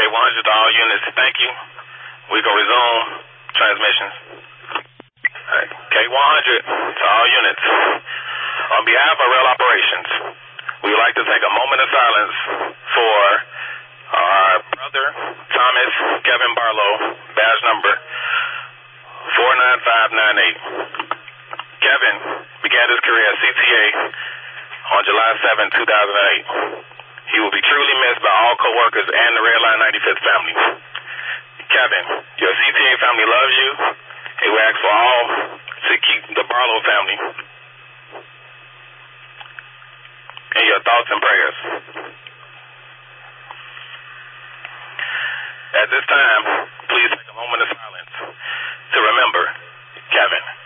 K100 to all units, thank you. We can resume transmissions. Right. K100 to all units. On behalf of Rail Operations, we would like to take a moment of silence for our brother, Thomas Kevin Barlow, badge number 49598. Kevin began his career at CTA on July 7, 2008. He will be truly missed by all co-workers and the Red Line 95th family. Kevin, your CTA family loves you, and we ask for all to keep the Barlow family in your thoughts and prayers. At this time, please take a moment of silence to remember Kevin.